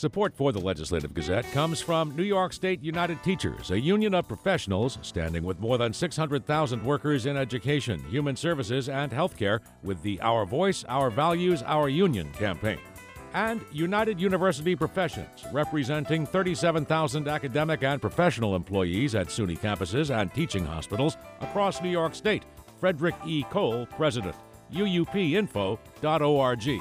Support for the Legislative Gazette comes from New York State United Teachers, a union of professionals standing with more than 600,000 workers in education, human services, and healthcare with the Our Voice, Our Values, Our Union campaign. And United University Professions, representing 37,000 academic and professional employees at SUNY campuses and teaching hospitals across New York State. Frederick E. Cole, President. UUPinfo.org.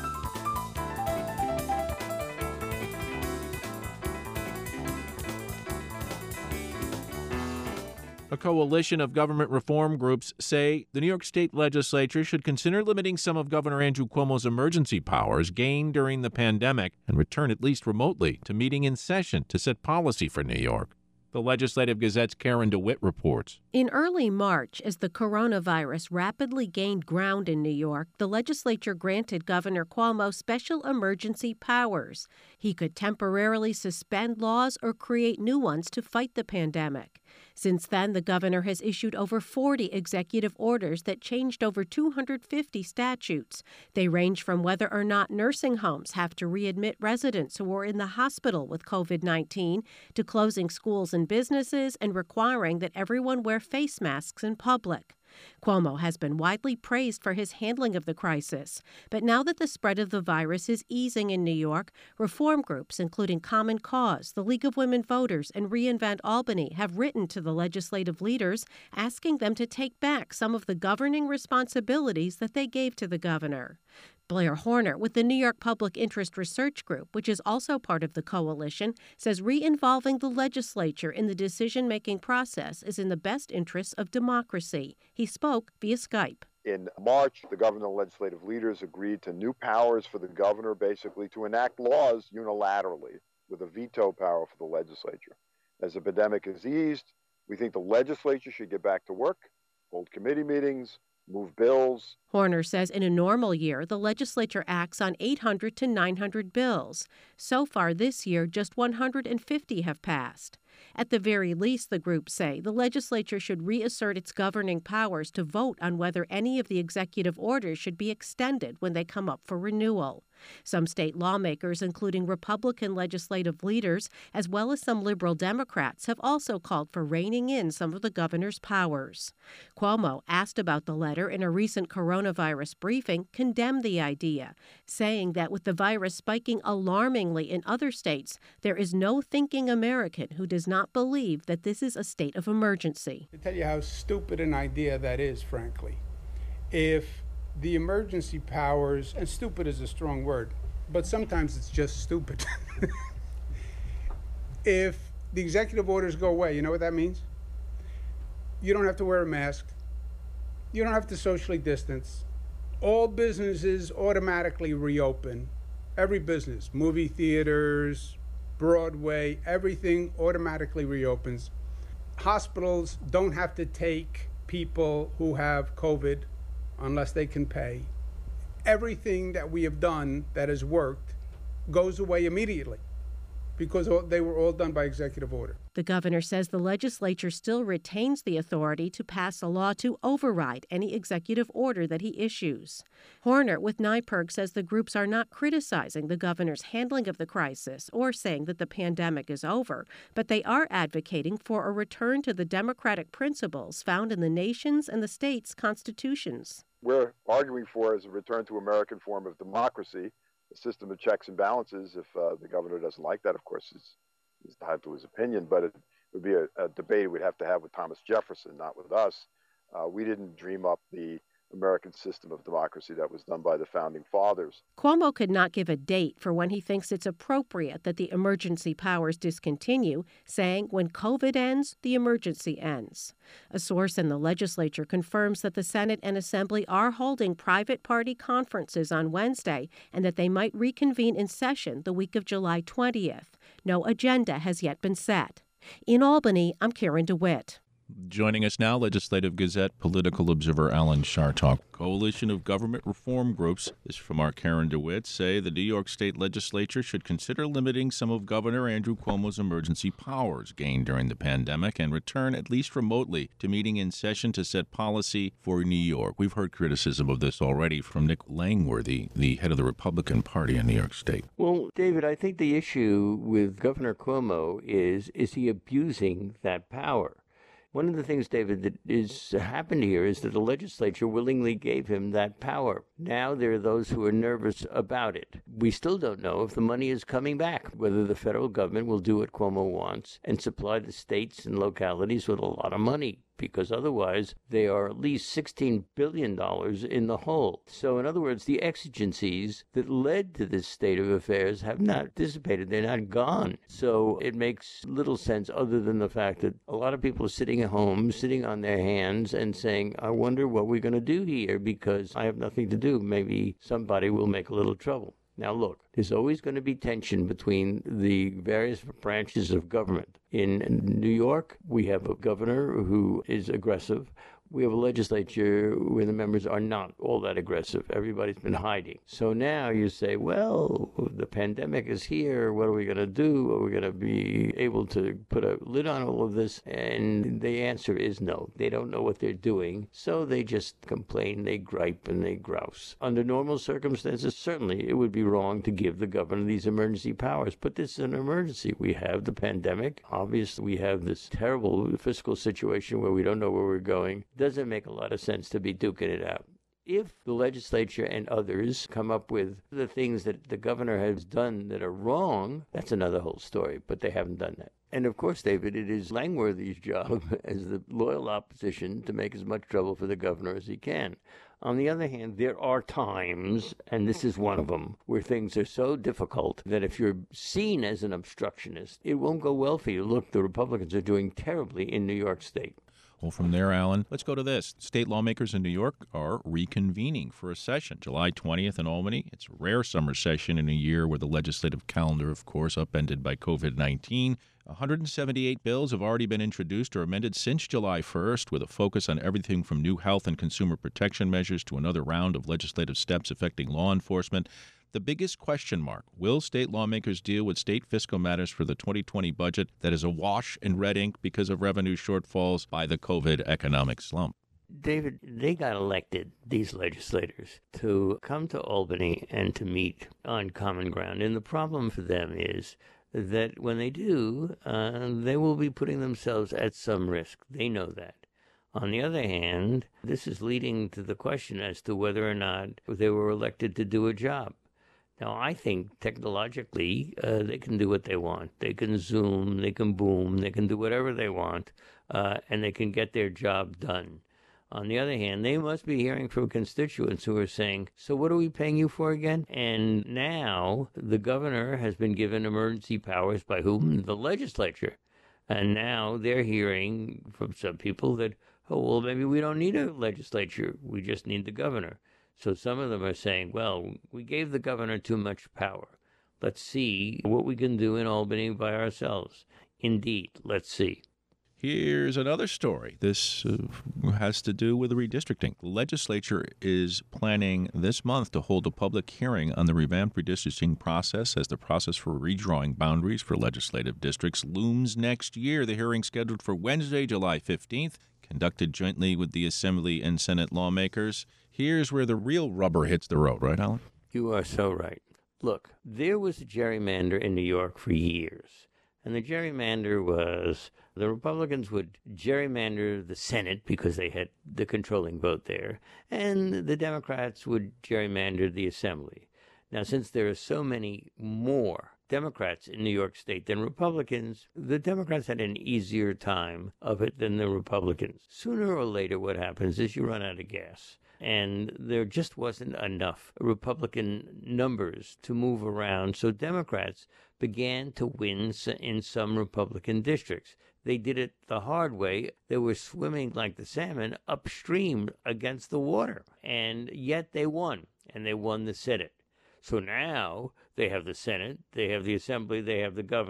A coalition of government reform groups say the New York State legislature should consider limiting some of Governor Andrew Cuomo's emergency powers gained during the pandemic and return at least remotely to meeting in session to set policy for New York. The Legislative Gazette's Karen DeWitt reports. In early March, as the coronavirus rapidly gained ground in New York, the legislature granted Governor Cuomo special emergency powers. He could temporarily suspend laws or create new ones to fight the pandemic. Since then, the governor has issued over 40 executive orders that changed over 250 statutes. They range from whether or not nursing homes have to readmit residents who are in the hospital with COVID-19 to closing schools and businesses and requiring that everyone wear face masks in public. Cuomo has been widely praised for his handling of the crisis. But now that the spread of the virus is easing in New York, reform groups, including Common Cause, the League of Women Voters, and Reinvent Albany, have written to the legislative leaders asking them to take back some of the governing responsibilities that they gave to the governor. Blair Horner with the New York Public Interest Research Group, which is also part of the coalition, says re-involving the legislature in the decision-making process is in the best interests of democracy. He spoke via Skype. In March, the governor and legislative leaders agreed to new powers for the governor, basically to enact laws unilaterally with a veto power for the legislature. As the pandemic has eased, we think the legislature should get back to work, hold committee meetings, move bills. Horner says in a normal year, the legislature acts on 800 to 900 bills. So far this year, just 150 have passed. At the very least, the groups say, the legislature should reassert its governing powers to vote on whether any of the executive orders should be extended when they come up for renewal. Some state lawmakers, including Republican legislative leaders, as well as some liberal Democrats, have also called for reining in some of the governor's powers. Cuomo, asked about the letter in a recent coronavirus briefing, condemned the idea, saying that with the virus spiking alarmingly in other states, there is no thinking American who does not believe that this is a state of emergency. To tell you how stupid an idea that is, frankly. If the emergency powers, and stupid is a strong word, but sometimes it's just stupid. If the executive orders go away, you know what that means? You don't have to wear a mask. You don't have to socially distance. All businesses automatically reopen. Every business, movie theaters, Broadway, everything automatically reopens. Hospitals don't have to take people who have COVID unless they can pay. Everything that we have done that has worked goes away immediately because they were all done by executive order. The governor says the legislature still retains the authority to pass a law to override any executive order that he issues. Horner with NYPIRG says the groups are not criticizing the governor's handling of the crisis or saying that the pandemic is over, but they are advocating for a return to the democratic principles found in the nation's and the state's constitutions. We're arguing for is a return to American form of democracy, a system of checks and balances. If the governor doesn't like that, of course, he's entitled to his opinion, but it would be a debate we'd have to have with Thomas Jefferson, not with us. We didn't dream up the American system of democracy that was done by the founding fathers. Cuomo could not give a date for when he thinks it's appropriate that the emergency powers discontinue, saying when COVID ends, the emergency ends. A source in the legislature confirms that the Senate and Assembly are holding private party conferences on Wednesday and that they might reconvene in session the week of July 20th. No agenda has yet been set. In Albany, I'm Karen DeWitt. Joining us now, Legislative Gazette political observer Alan Chartock. Coalition of government reform groups, this is from our Karen DeWitt, say the New York State Legislature should consider limiting some of Governor Andrew Cuomo's emergency powers gained during the pandemic and return, at least remotely, to meeting in session to set policy for New York. We've heard criticism of this already from Nick Langworthy, the head of the Republican Party in New York State. Well, David, I think the issue with Governor Cuomo is he abusing that power? One of the things, David, that is happened here is that the legislature willingly gave him that power. Now there are those who are nervous about it. We still don't know if the money is coming back, whether the federal government will do what Cuomo wants and supply the states and localities with a lot of money, because otherwise they are at least $16 billion in the hole. So in other words, the exigencies that led to this state of affairs have not dissipated. They're not gone. So it makes little sense other than the fact that a lot of people are sitting at home, sitting on their hands and saying, I wonder what we're going to do here because I have nothing to do. Maybe somebody will make a little trouble. Now, look, there's always going to be tension between the various branches of government. In New York, we have a governor who is aggressive. We have a legislature where the members are not all that aggressive. Everybody's been hiding. So now you say, well, the pandemic is here. What are we going to do? Are we going to be able to put a lid on all of this? And the answer is no. They don't know what they're doing. So they just complain, they gripe, and they grouse. Under normal circumstances, certainly it would be wrong to give the governor these emergency powers. But this is an emergency. We have the pandemic. Obviously, we have this terrible fiscal situation where we don't know where we're going. Doesn't make a lot of sense to be duking it out. If the legislature and others come up with the things that the governor has done that are wrong, that's another whole story, but they haven't done that. And of course, David, it is Langworthy's job as the loyal opposition to make as much trouble for the governor as he can. On the other hand, there are times, and this is one of them, where things are so difficult that if you're seen as an obstructionist, it won't go well for you. Look, the Republicans are doing terribly in New York State. Well, from there, Alan, let's go to this. State lawmakers in New York are reconvening for a session, July 20th in Albany. It's a rare summer session in a year where the legislative calendar, of course, upended by COVID-19. 178 bills have already been introduced or amended since July 1st, with a focus on everything from new health and consumer protection measures to another round of legislative steps affecting law enforcement. The biggest question mark, will state lawmakers deal with state fiscal matters for the 2020 budget that is awash in red ink because of revenue shortfalls by the COVID economic slump? David, they got elected, these legislators, to come to Albany and to meet on common ground. And the problem for them is that when they do, they will be putting themselves at some risk. They know that. On the other hand, this is leading to the question as to whether or not they were elected to do a job. Now, I think technologically they can do what they want. They can Zoom, they can Boom, they can do whatever they want, and they can get their job done. On the other hand, they must be hearing from constituents who are saying, so what are we paying you for again? And now the governor has been given emergency powers by whom? The legislature. And now they're hearing from some people that, oh, well, maybe we don't need a legislature. We just need the governor. So some of them are saying, well, we gave the governor too much power. Let's see what we can do in Albany by ourselves. Indeed, let's see. Here's another story. This has to do with redistricting. The legislature is planning this month to hold a public hearing on the revamped redistricting process as the process for redrawing boundaries for legislative districts looms next year. The hearing scheduled for Wednesday, July 15th, conducted jointly with the Assembly and Senate lawmakers. Here's where the real rubber hits the road, right, Alan? You are so right. Look, there was a gerrymander in New York for years. And the gerrymander was the Republicans would gerrymander the Senate because they had the controlling vote there, and the Democrats would gerrymander the Assembly. Now, since there are so many more Democrats in New York State than Republicans, the Democrats had an easier time of it than the Republicans. Sooner or later, what happens is you run out of gas. And there just wasn't enough Republican numbers to move around, so Democrats began to win in some Republican districts. They did it the hard way. They were swimming like the salmon upstream against the water, and yet they won, and they won the Senate. So now they have the Senate, they have the Assembly, they have the governor.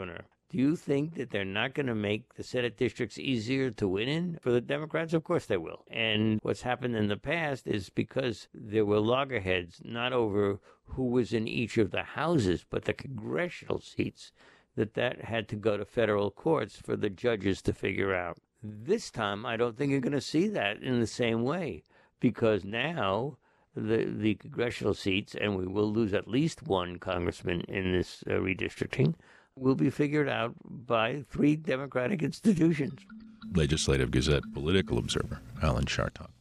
Do you think that they're not going to make the Senate districts easier to win in for the Democrats? Of course they will. And what's happened in the past is because there were loggerheads, not over who was in each of the houses, but the congressional seats, that had to go to federal courts for the judges to figure out. This time, I don't think you're going to see that in the same way, because now the congressional seats, and we will lose at least one congressman in this redistricting, will be figured out by 3 Democratic institutions. Legislative Gazette political observer Alan Chartock.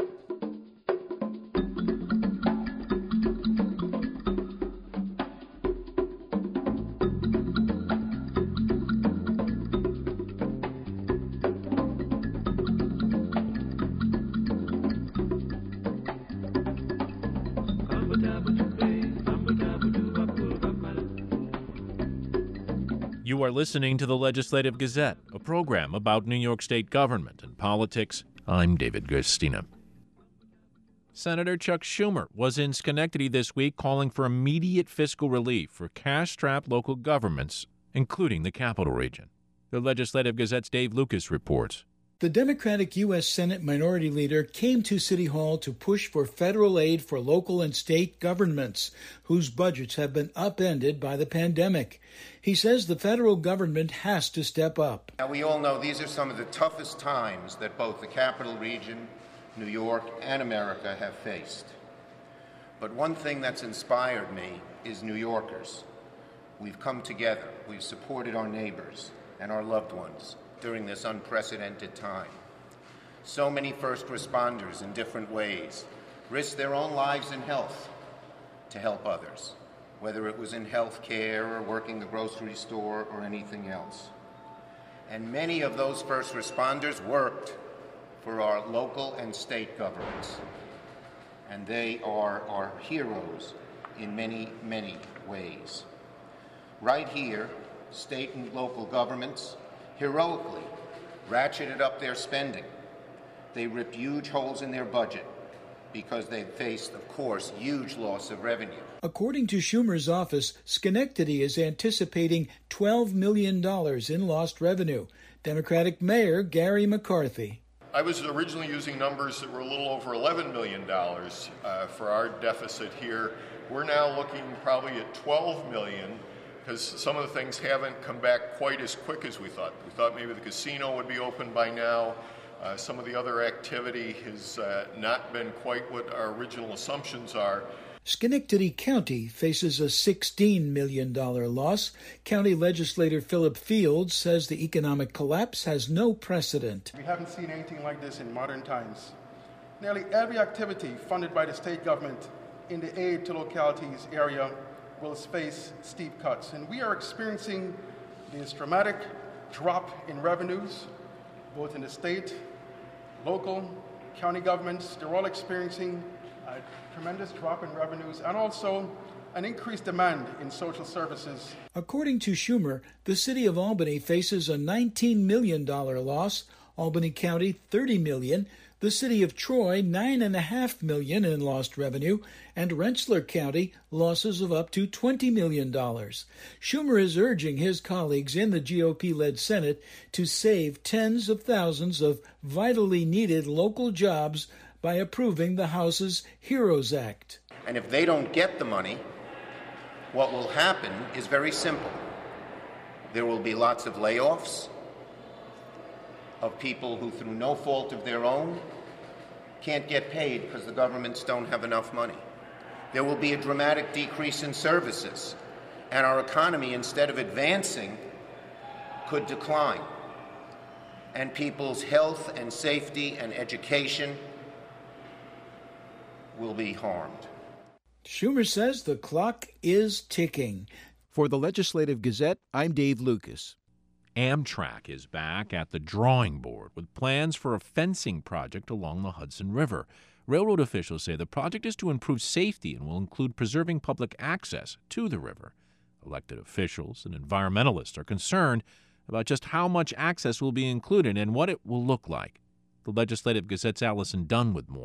You are listening to the Legislative Gazette, a program about New York State government and politics. I'm David Gurstina. Senator Chuck Schumer was in Schenectady this week calling for immediate fiscal relief for cash-strapped local governments, including the Capital Region. The Legislative Gazette's Dave Lucas reports. The Democratic U.S. Senate Minority Leader came to City Hall to push for federal aid for local and state governments, whose budgets have been upended by the pandemic. He says the federal government has to step up. Now, we all know these are some of the toughest times that both the Capital Region, New York, and America have faced. But one thing that's inspired me is New Yorkers. We've come together. We've supported our neighbors and our loved ones during this unprecedented time. So many first responders in different ways risked their own lives and health to help others, whether it was in health care or working the grocery store or anything else. And many of those first responders worked for our local and state governments. And they are our heroes in many, many ways. Right here, state and local governments heroically ratcheted up their spending. They ripped huge holes in their budget because they faced, of course, huge loss of revenue. According to Schumer's office, Schenectady is anticipating $12 million in lost revenue. Democratic Mayor Gary McCarthy. I was originally using numbers that were a little over $11 million for our deficit here. We're now looking probably at $12 million, because some of the things haven't come back quite as quick as we thought. We thought maybe the casino would be open by now. Some of the other activity has not been quite what our original assumptions are. Schenectady County faces a $16 million loss. County Legislator Philip Fields says the economic collapse has no precedent. We haven't seen anything like this in modern times. Nearly every activity funded by the state government in the aid to localities area will face steep cuts. And we are experiencing this dramatic drop in revenues, both in the state, local, county governments. They're all experiencing a tremendous drop in revenues and also an increased demand in social services. According to Schumer, the city of Albany faces a $19 million loss, Albany County $30 million, the city of Troy $9.5 million in lost revenue, and Rensselaer County losses of up to $20 million. Schumer is urging his colleagues in the GOP-led Senate to save tens of thousands of vitally needed local jobs by approving the House's HEROES Act. And if they don't get the money, what will happen is very simple. There will be lots of layoffs of people who, through no fault of their own, can't get paid because the governments don't have enough money. There will be a dramatic decrease in services, and our economy, instead of advancing, could decline. And people's health and safety and education will be harmed. Schumer says the clock is ticking. For the Legislative Gazette, I'm Dave Lucas. Amtrak is back at the drawing board with plans for a fencing project along the Hudson River. Railroad officials say the project is to improve safety and will include preserving public access to the river. Elected officials and environmentalists are concerned about just how much access will be included and what it will look like. The Legislative Gazette's Allison Dunn with more.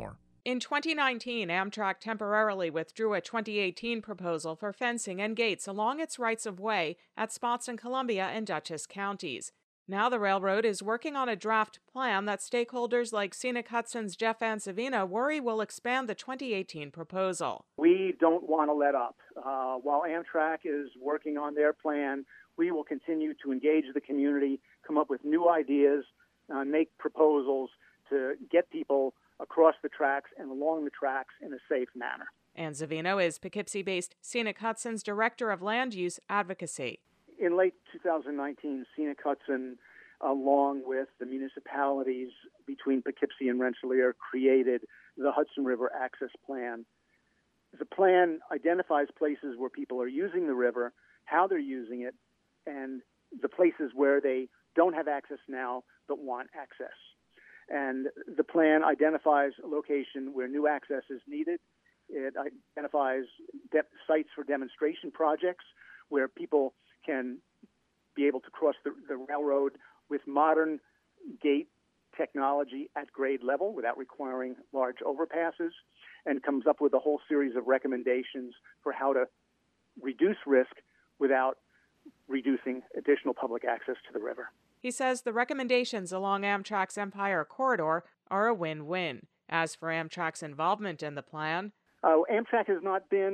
In 2019, Amtrak temporarily withdrew a 2018 proposal for fencing and gates along its rights-of-way at spots in Columbia and Dutchess counties. Now the railroad is working on a draft plan that stakeholders like Scenic Hudson's Jeff Ansavino worry will expand the 2018 proposal. We don't want to let up. While Amtrak is working on their plan, we will continue to engage the community, come up with new ideas, make proposals to get people across the tracks and along the tracks in a safe manner. Ansavino is Poughkeepsie-based Scenic Hudson's Director of Land Use Advocacy. In late 2019, Scenic Hudson, along with the municipalities between Poughkeepsie and Rensselaer, created the Hudson River Access Plan. The plan identifies places where people are using the river, how they're using it, and the places where they don't have access now but want access. And the plan identifies a location where new access is needed. It identifies sites for demonstration projects where people can be able to cross the railroad with modern gate technology at grade level without requiring large overpasses, and comes up with a whole series of recommendations for how to reduce risk without reducing additional public access to the river. He says the recommendations along Amtrak's Empire Corridor are a win-win. As for Amtrak's involvement in the plan, Amtrak has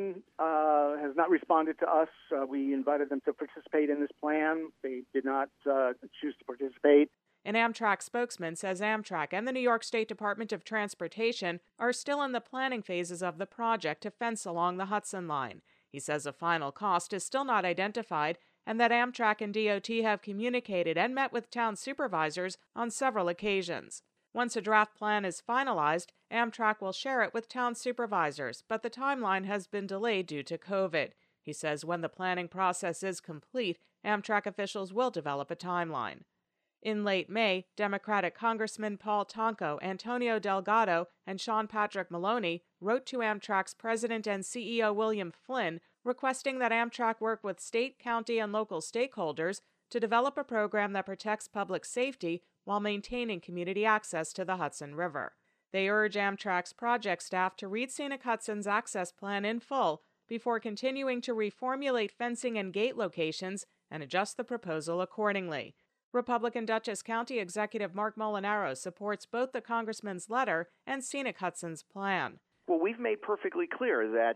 not responded to us. We invited them to participate in this plan. They did not choose to participate. An Amtrak spokesman says Amtrak and the New York State Department of Transportation are still in the planning phases of the project to fence along the Hudson Line. He says a final cost is still not identified and that Amtrak and DOT have communicated and met with town supervisors on several occasions. Once a draft plan is finalized, Amtrak will share it with town supervisors, but the timeline has been delayed due to COVID. He says when the planning process is complete, Amtrak officials will develop a timeline. In late May, Democratic Congressman Paul Tonko, Antonio Delgado, and Sean Patrick Maloney wrote to Amtrak's president and CEO William Flynn requesting that Amtrak work with state, county, and local stakeholders to develop a program that protects public safety while maintaining community access to the Hudson River. They urge Amtrak's project staff to read Scenic Hudson's access plan in full before continuing to reformulate fencing and gate locations and adjust the proposal accordingly. Republican Dutchess County Executive Mark Molinaro supports both the congressman's letter and Scenic Hudson's plan. Well, we've made perfectly clear that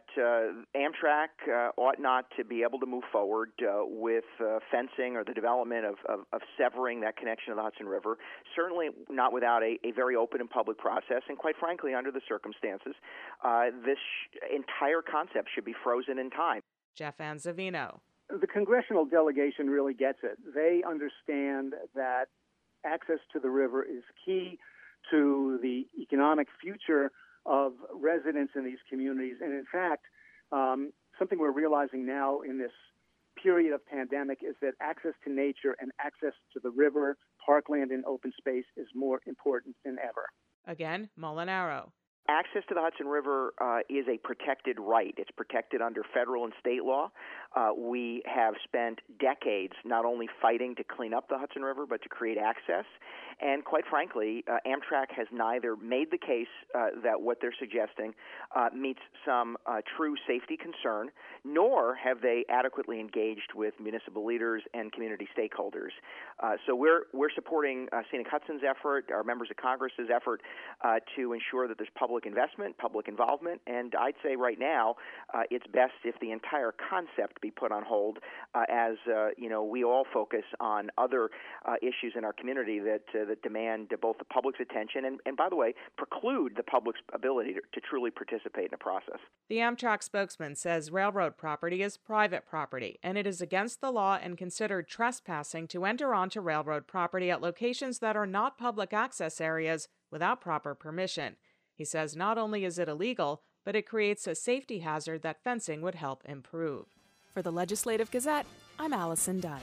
Amtrak ought not to be able to move forward with fencing or the development of severing that connection to the Hudson River, certainly not without a very open and public process. And quite frankly, under the circumstances, this entire concept should be frozen in time. Jeff Ansavino. The congressional delegation really gets it. They understand that access to the river is key to the economic future of residents in these communities. And in fact, something we're realizing now in this period of pandemic is that access to nature and access to the river, parkland, and open space is more important than ever. Again, Molinaro. Access to the Hudson River is a protected right. It's protected under federal and state law. We have spent decades not only fighting to clean up the Hudson River, but to create access. And quite frankly, Amtrak has neither made the case that what they're suggesting meets some true safety concern, nor have they adequately engaged with municipal leaders and community stakeholders. So we're supporting Scenic Hudson's effort, our members of Congress's effort to ensure that there's public investment, public involvement, and I'd say right now it's best if the entire concept be put on hold as we all focus on other issues in our community that demand both the public's attention and by the way, preclude the public's ability to truly participate in the process. The Amtrak spokesman says railroad property is private property, and it is against the law and considered trespassing to enter onto railroad property at locations that are not public access areas without proper permission. He says not only is it illegal, but it creates a safety hazard that fencing would help improve. For the Legislative Gazette, I'm Allison Dunn.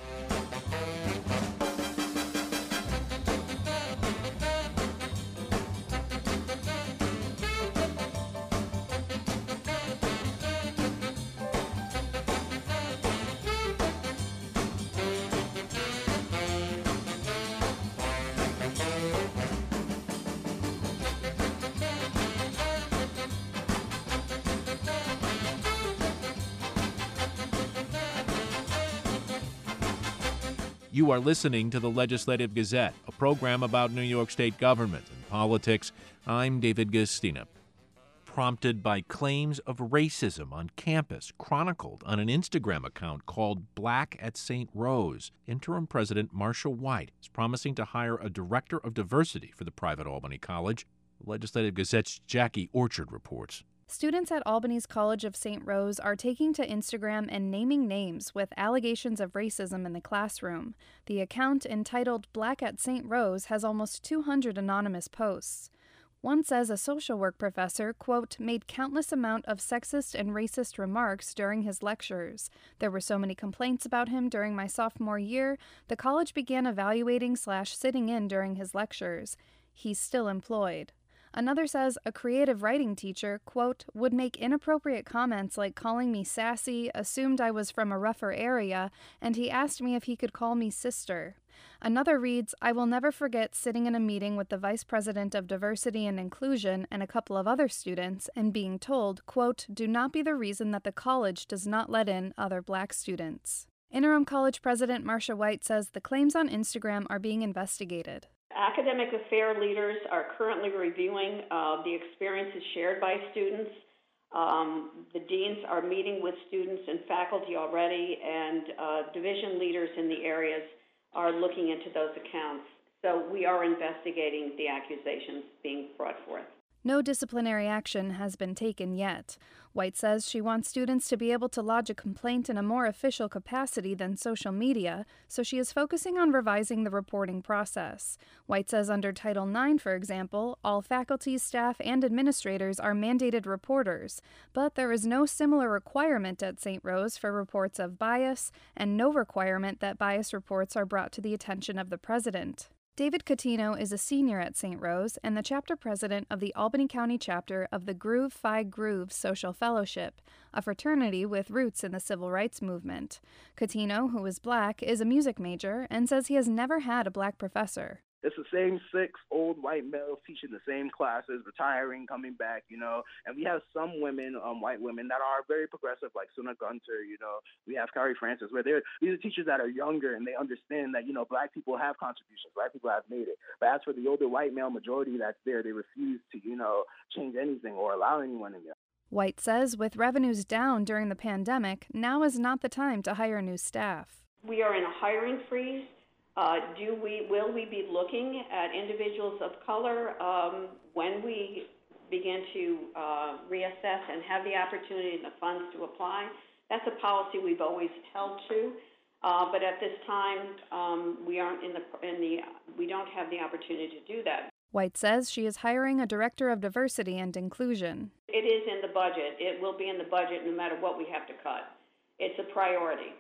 You are listening to the Legislative Gazette, a program about New York State government and politics. I'm David Gastina. Prompted by claims of racism on campus, chronicled on an Instagram account called Black at St. Rose, interim president Marcia White is promising to hire a director of diversity for the private Albany College. The Legislative Gazette's Jackie Orchard reports. Students at Albany's College of St. Rose are taking to Instagram and naming names with allegations of racism in the classroom. The account, entitled Black at St. Rose, has almost 200 anonymous posts. One says a social work professor, quote, made countless amount of sexist and racist remarks during his lectures. There were so many complaints about him during my sophomore year, the college began evaluating/sitting in during his lectures. He's still employed. Another says a creative writing teacher, quote, would make inappropriate comments like calling me sassy, assumed I was from a rougher area, and he asked me if he could call me sister. Another reads, I will never forget sitting in a meeting with the Vice President of Diversity and Inclusion and a couple of other students and being told, quote, do not be the reason that the college does not let in other black students. Interim college president Marcia White says the claims on Instagram are being investigated. Academic affair leaders are currently reviewing the experiences shared by students. The deans are meeting with students and faculty already, and division leaders in the areas are looking into those accounts. So we are investigating the accusations being brought forth. No disciplinary action has been taken yet. White says she wants students to be able to lodge a complaint in a more official capacity than social media, so she is focusing on revising the reporting process. White says under Title IX, for example, all faculty, staff, and administrators are mandated reporters, but there is no similar requirement at St. Rose for reports of bias, and no requirement that bias reports are brought to the attention of the president. David Catino is a senior at St. Rose and the chapter president of the Albany County chapter of the Groove Phi Groove Social Fellowship, a fraternity with roots in the civil rights movement. Catino, who is black, is a music major and says he has never had a black professor. It's the same 6 old white males teaching the same classes, retiring, coming back, And we have some women, white women, that are very progressive, like Suna Gunter, We have Carrie Francis, where these are teachers that are younger and they understand that, black people have contributions, black people have made it. But as for the older white male majority that's there, they refuse to, change anything or allow anyone in there. White says with revenues down during the pandemic, now is not the time to hire new staff. We are in a hiring freeze. Will we be looking at individuals of color when we begin to reassess and have the opportunity and the funds to apply? That's a policy we've always held to, but at this time we aren't we don't have the opportunity to do that. White says she is hiring a director of diversity and inclusion. It is in the budget. It will be in the budget no matter what we have to cut. It's a priority.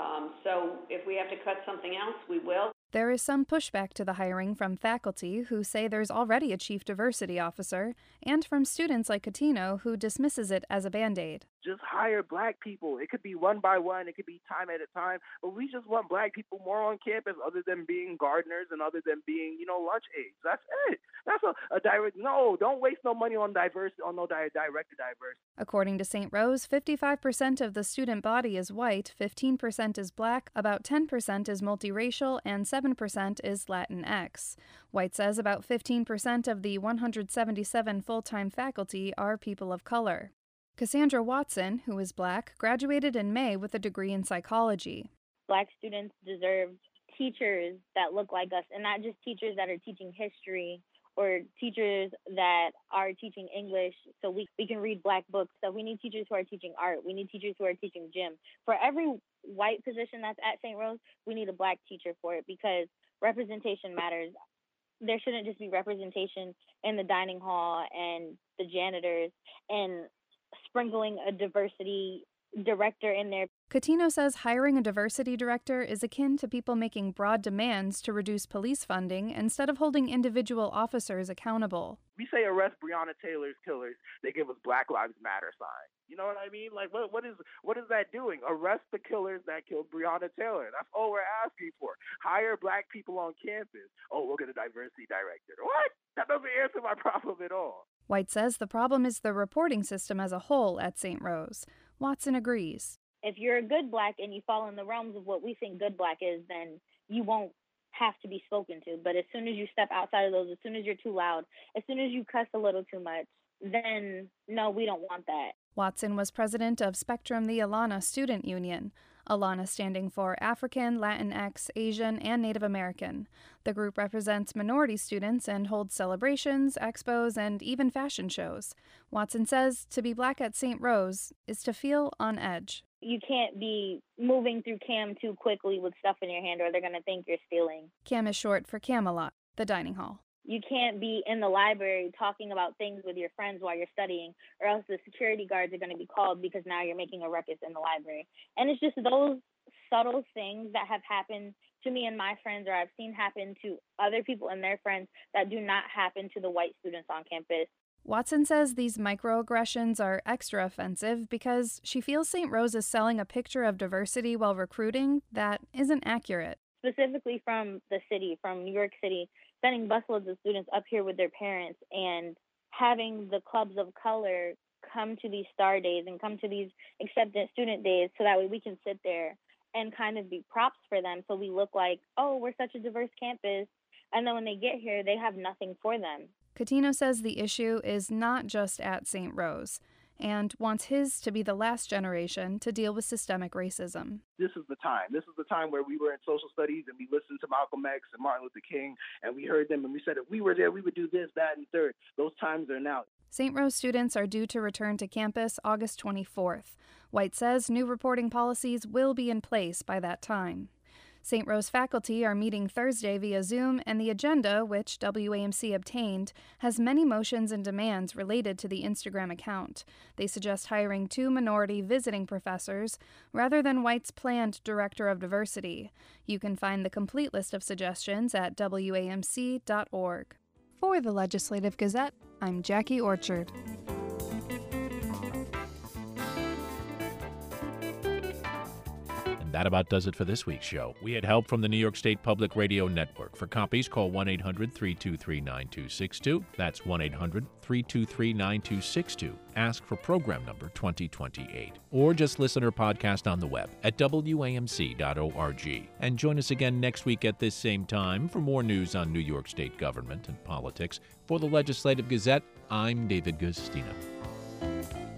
So if we have to cut something else, we will. There is some pushback to the hiring from faculty who say there's already a chief diversity officer, and from students like Catino who dismisses it as a Band-Aid. Just hire black people. It could be one by one. It could be time at a time. But we just want black people more on campus other than being gardeners and other than being, lunch aides. That's it. That's a direct, no, don't waste no money on diversity, on no direct diversity. According to St. Rose, 55% of the student body is white, 15% is black, about 10% is multiracial, and 7% is Latinx. White says about 15% of the 177 full-time faculty are people of color. Cassandra Watson, who is black, graduated in May with a degree in psychology. Black students deserve teachers that look like us, and not just teachers that are teaching history or teachers that are teaching English so we can read black books. So we need teachers who are teaching art. We need teachers who are teaching gym. For every white position that's at St. Rose, we need a black teacher for it because representation matters. There shouldn't just be representation in the dining hall and the janitors and sprinkling a diversity director in there. Catino says hiring a diversity director is akin to people making broad demands to reduce police funding instead of holding individual officers accountable. We say arrest Breonna Taylor's killers, they give us Black Lives Matter sign. You know what I mean? Like, what is that doing? Arrest the killers that killed Breonna Taylor. That's all we're asking for. Hire black people on campus. Oh, we'll get a diversity director. What? That doesn't answer my problem at all. White says the problem is the reporting system as a whole at St. Rose. Watson agrees. If you're a good black and you fall in the realms of what we think good black is, then you won't have to be spoken to. But as soon as you step outside of those, as soon as you're too loud, as soon as you cuss a little too much, then no, we don't want that. Watson was president of Spectrum, the Alana Student Union. Alana standing for African, Latinx, Asian, and Native American. The group represents minority students and holds celebrations, expos, and even fashion shows. Watson says to be Black at St. Rose is to feel on edge. You can't be moving through CAM too quickly with stuff in your hand or they're going to think you're stealing. CAM is short for Camelot, the dining hall. You can't be in the library talking about things with your friends while you're studying, or else the security guards are going to be called because now you're making a ruckus in the library. And it's just those subtle things that have happened to me and my friends, or I've seen happen to other people and their friends, that do not happen to the white students on campus. Watson says these microaggressions are extra offensive because she feels St. Rose is selling a picture of diversity while recruiting that isn't accurate. Specifically from the city, from New York City, sending busloads of students up here with their parents and having the clubs of color come to these star days and come to these acceptance student days so that way we can sit there and kind of be props for them so we look like, oh, we're such a diverse campus. And then when they get here, they have nothing for them. Coutinho says the issue is not just at St. Rose and wants his to be the last generation to deal with systemic racism. This is the time. This is the time where we were in social studies and we listened to Malcolm X and Martin Luther King and we heard them and we said if we were there, we would do this, that, and third. Those times are now. St. Rose students are due to return to campus August 24th. White says new reporting policies will be in place by that time. St. Rose faculty are meeting Thursday via Zoom, and the agenda, which WAMC obtained, has many motions and demands related to the Instagram account. They suggest hiring 2 minority visiting professors rather than White's planned director of diversity. You can find the complete list of suggestions at WAMC.org. For the Legislative Gazette, I'm Jackie Orchard. That about does it for this week's show. We had help from the New York State Public Radio Network. For copies, call 1-800-323-9262. That's 1-800-323-9262. Ask for program number 2028. Or just listen or podcast on the web at WAMC.org. And join us again next week at this same time for more news on New York State government and politics. For the Legislative Gazette, I'm David Gustina.